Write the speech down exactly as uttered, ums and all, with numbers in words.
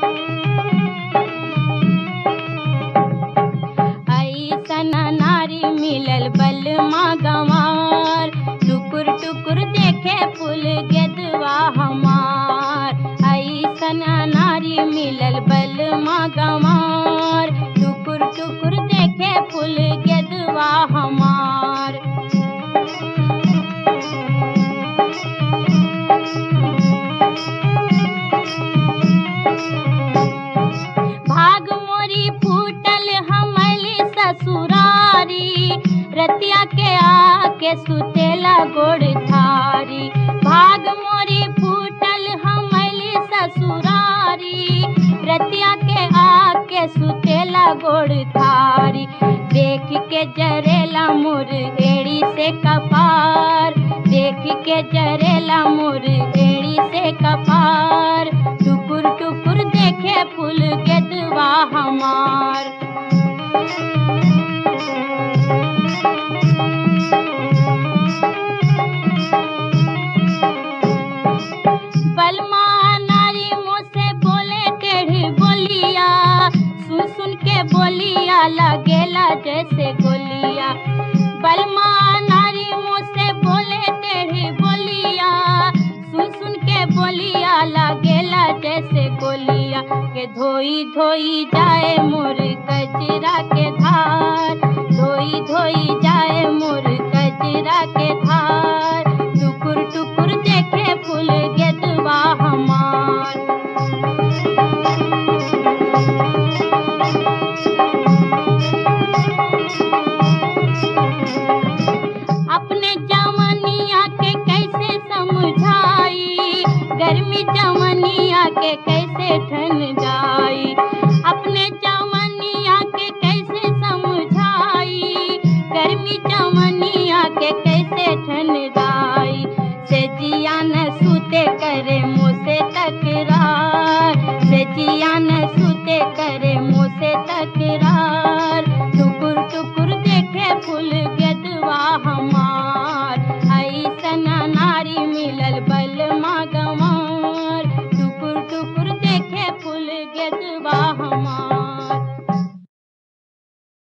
ऐसन नारी मिलल बलमा गंवार, टुकुर टुकुर देखे फूल गेदवा हमार। ऐसन नारी मिलल बलमा गंवार, टुकुर टुकुर देखे फूल गेदवा हमार। भाग मोरी फूटल हमली ससुरारी, रतिया के आके सुतेला गोड़ थारी। भाग मोरी फूटल हमली ससुरारी, रतिया के आके सुतेला गोड़ थारी। देख के जरेला मोर एड़ी से कपार, देख के जरेला मोर एड़ी से कपार। टुकुर टुकुर देखे फूल गेदवा हमार। बलमा नारी मुझसे बोले टेढ़ी बोलिया, सुन सुन के बोलिया लगेला जैसे गोलिया। बलमा नारी मुझसे बोले टेढ़ी बोलिया, सुन सुन के बोलिया लगेला जैसे गोलिया। के धोई धोई जाए मोर कजरा के धार, धोई धोई जाए मोर कजरा के धार। टुकुर टुकुर देखे फूल गेदवा हमार। अपने जवनिया के कैसे समझाई, गर्मी जवनिया के कैसे ठन जाई। अपने जवनिया के कैसे समझाई, गर्मी जवनिया के कैसे ठन जाई। से जिया न सूते करे मुझसे तकरार, से जिया न सूते करे मुझसे तकरार। टुकुर टुकुर देखे फूल गेदवा हमार। ऐसन नारी मिलल बलमा